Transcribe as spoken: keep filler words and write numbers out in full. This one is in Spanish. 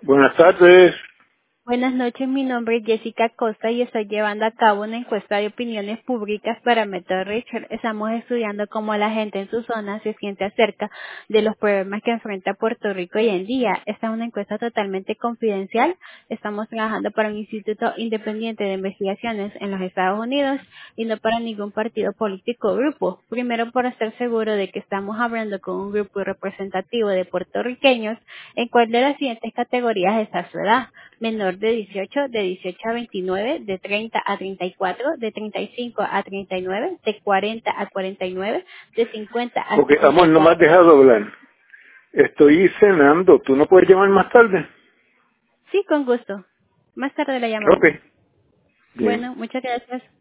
Buenas tardes. Buenas noches, mi nombre es Jessica Costa y estoy llevando a cabo una encuesta de opiniones públicas para Método Richard. Estamos estudiando cómo la gente en su zona se siente acerca de los problemas que enfrenta Puerto Rico hoy en día. Esta es una encuesta totalmente confidencial. Estamos trabajando para un instituto independiente de investigaciones en los Estados Unidos y no para ningún partido político o grupo. Primero, por estar seguro de que estamos hablando con un grupo representativo de puertorriqueños, en cuál de las siguientes categorías está su edad: menor de dieciocho, de dieciocho a veintinueve, de treinta a treinta y cuatro, de treinta y cinco a treinta y nueve, de cuarenta a cuarenta y nueve, de cincuenta a Ok, cincuenta amor, y no me has cuatro. dejado hablar. Estoy cenando. ¿Tú no puedes llamar más tarde? Sí, con gusto. Más tarde la Ok, llamamos. bien. Bueno, muchas gracias.